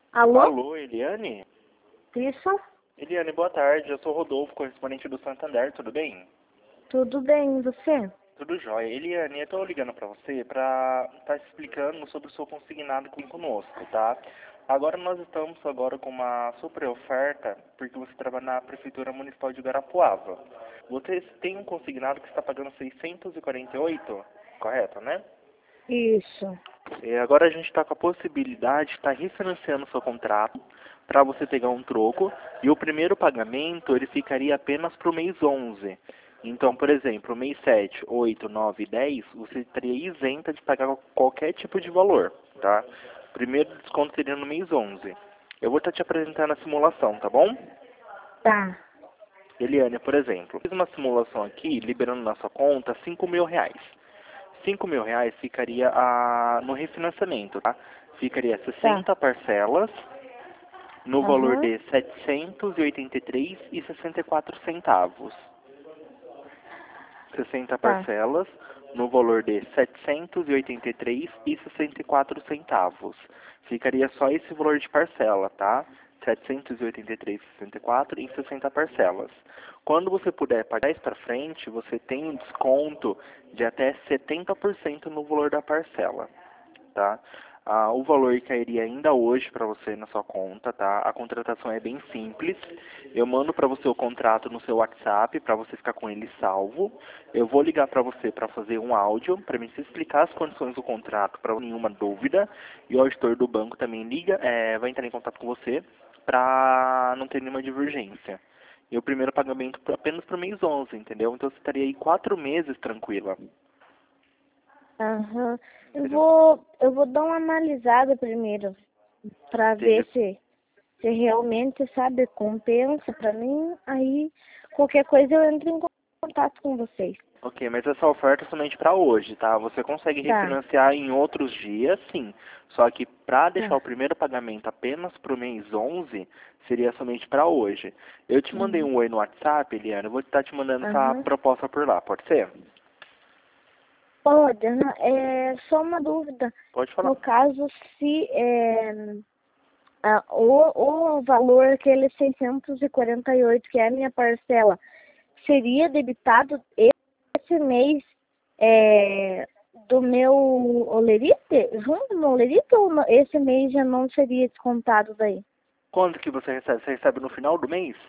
Alô? Alô, Eliane? Isso? Eliane, boa tarde. Eu sou Rodolfo, correspondente do Santander, tudo bem? Tudo bem, e você? Tudo jóia. Eliane, eu tô ligando pra você pra estar explicando sobre o seu consignado aqui conosco, tá? Agora nós estamos com uma super oferta, porque você trabalha na Prefeitura Municipal de Guarapuava. Você tem um consignado que está pagando 648, correto, né? Isso. Agora a gente está com a possibilidade de estar refinanciando o seu contrato para você pegar um troco e o primeiro pagamento ele ficaria apenas para o mês 11. Então, por exemplo, mês 7, 8, 9 e 10, você estaria isenta de pagar qualquer tipo de valor, tá? O primeiro desconto seria no mês 11. Eu vou estar te apresentando a simulação, tá bom? Tá. Eliane, por exemplo, fiz uma simulação aqui, liberando na sua conta R$ 5.000. R$ 5.000 ficaria no refinanciamento, tá? Ficaria Tá. 60 parcelas no valor Aham. de R$ 783,64. 60 Tá. parcelas no valor de R$ 783,64. Ficaria só esse valor de parcela, tá? 783,64 em 60 parcelas. Quando você puder pagar isso para frente, você tem um desconto de até 70% no valor da parcela, tá? O valor cairia ainda hoje para você na sua conta, tá? A contratação é bem simples. Eu mando para você o contrato no seu WhatsApp para você ficar com ele salvo. Eu vou ligar para você para fazer um áudio para me explicar as condições do contrato para nenhuma dúvida. E o auditor do banco também vai entrar em contato com você para não ter nenhuma divergência. E o primeiro pagamento apenas para o mês 11, entendeu? Então você estaria aí 4 meses tranquila. Aham. Eu Entendeu? vou, eu vou dar uma analisada primeiro pra ver Entendeu? se realmente, sabe, compensa pra mim. Aí, qualquer coisa eu entro em contato com vocês. Ok, mas essa oferta é somente para hoje, tá? Você consegue Tá. refinanciar em outros dias, sim. Só que para deixar o Tá. primeiro pagamento apenas para o mês 11, seria somente para hoje. Eu te mandei Uhum. um oi no WhatsApp, Eliana. Eu vou estar te mandando essa Aham. proposta por lá, pode ser? Pode, é só uma dúvida. Pode falar. No caso, se o valor, aquele 648, que é a minha parcela, seria debitado esse mês do meu olerite? Junto no olerite ou esse mês já não seria descontado daí? Quando que você recebe? Você recebe no final do mês?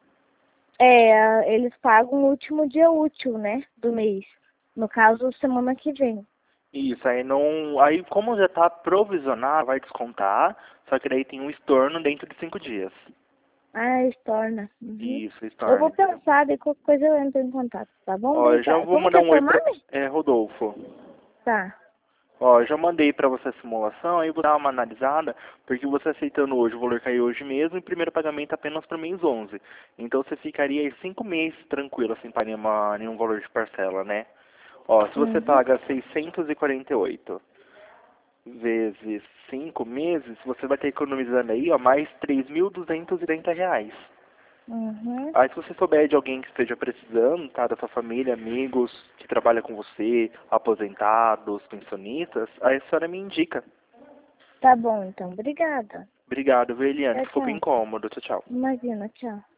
Eles pagam no último dia útil, né, do mês. No caso, semana que vem. Isso, aí não. Aí como já está provisional, vai descontar, só que daí tem um estorno dentro de 5 dias. Ah, estorna. Uhum. Isso, Eu estorno, vou entendeu? pensar, e qualquer coisa eu entro em contato, tá bom? Ó, eu já Obrigada. vou Como que mandar é um seu oi pra. nome? Rodolfo. Tá. Ó, eu já mandei para você a simulação, aí vou dar uma analisada, porque você aceitando hoje, o valor caiu hoje mesmo, e o primeiro pagamento apenas para o mês 11. Então você ficaria aí 5 meses tranquilo, sem pagar nenhum valor de parcela, né? Ó, se você Uhum. paga 648 vezes 5 meses, você vai ter economizando aí, ó, mais R$ 3.230. Uhum. Aí se você souber de alguém que esteja precisando, tá, da sua família, amigos, que trabalha com você, aposentados, pensionistas, aí a senhora me indica. Tá bom, então. Obrigada. Obrigado, viu, Eliane? Tchau, Desculpa o tchau. incômodo. Tchau, tchau. Imagina, tchau.